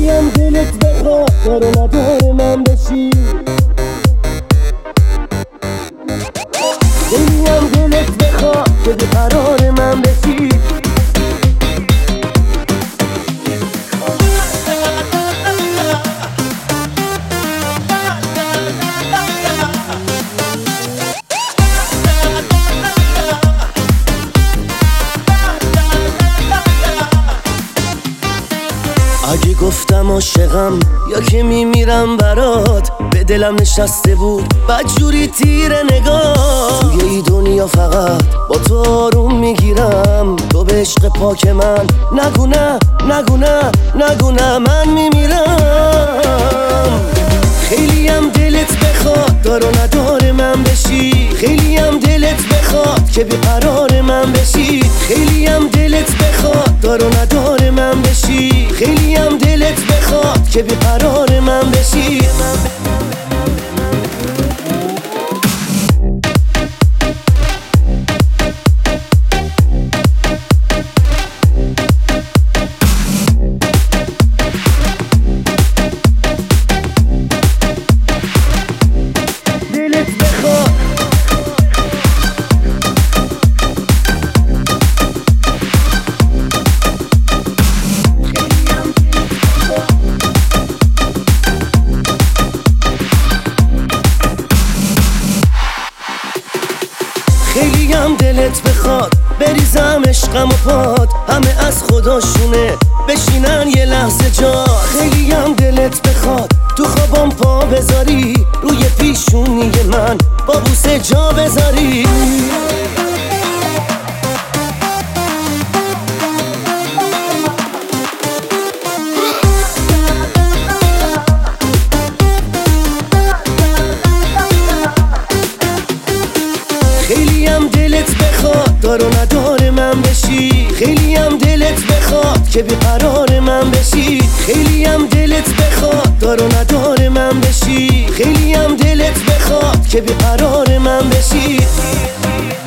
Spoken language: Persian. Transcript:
خیلی هم دلت بخواد دار و ندار من بشی، خیلی هم دلت بخواد که بیقرار من بشی. اگه گفتم عاشقم یا که میمیرم برات، به دلم نشسته بود بدجوری تیر نگاه. توی ای دنیا فقط با تو آروم میگیرم، تو به عشق پاک من نگو نه، نگو نه، نگو نه، من میمیرم. خیلی هم دلت بخواد دار و ندار من بشی، خیلی هم دلت بخواد که بیقرار من بشی، خیلی هم دلت بخواد دار و ندار من بشی، خیلی هم دلت بخواد که بیقرار من بشی. خیلی هم دلت بخواد بریزم عشقم و پاد، همه از خداشونه بشینن یه لحظه جا. خیلی هم دلت بخواد تو خوابم پا بذاری، روی پیشونی من با بوسه جا بذاری. خیلی هم دلت بخواد دار و ندار من بشی، خیلی هم دلت بخواد که بیقرار من بشی، خیلی هم دلت بخواد دار و ندار من بشی، خیلی هم دلت بخواد که بیقرار من بشی.